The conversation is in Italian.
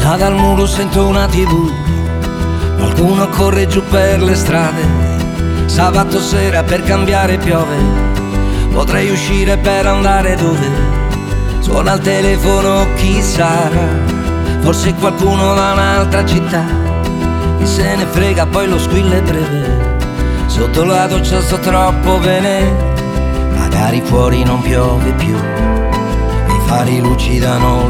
Là dal muro sento una TV, qualcuno corre giù per le strade. Sabato sera per cambiare piove, potrei uscire per andare dove? Suona il telefono, chi sarà? Forse qualcuno da un'altra città. Chi se ne frega, poi lo squillo è breve. Sotto la doccia sto troppo bene, magari fuori non piove più, i fari lucidano